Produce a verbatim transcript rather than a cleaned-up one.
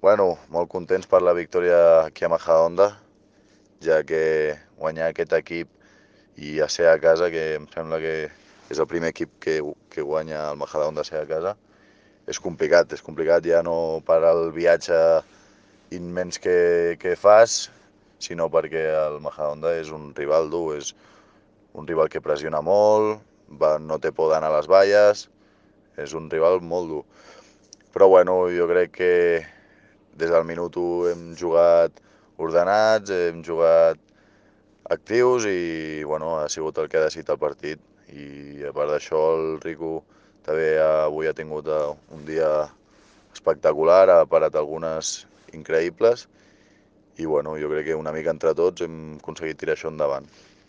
Bueno, molt contents per la victòria aquí a Majadahonda, ja que guanyar aquest equip i a ser a casa, que em sembla que és el primer equip que, que guanya el Majadahonda a ser a casa, és complicat, és complicat ja no per al viatge immens que, que fas, sinó perquè el Majadahonda és un rival dur, és un rival que pressiona molt, va, no té por d'anar a les valles, és un rival molt dur. Però bueno, jo crec que des del minut u hem jugat ordenats, hem jugat actius i bueno, ha sigut el que ha decidit el partit. I a part d'això el Rico també avui ha tingut un dia espectacular, ha parat algunes increïbles i bueno, jo crec que una mica entre tots hem aconseguit tirar això endavant.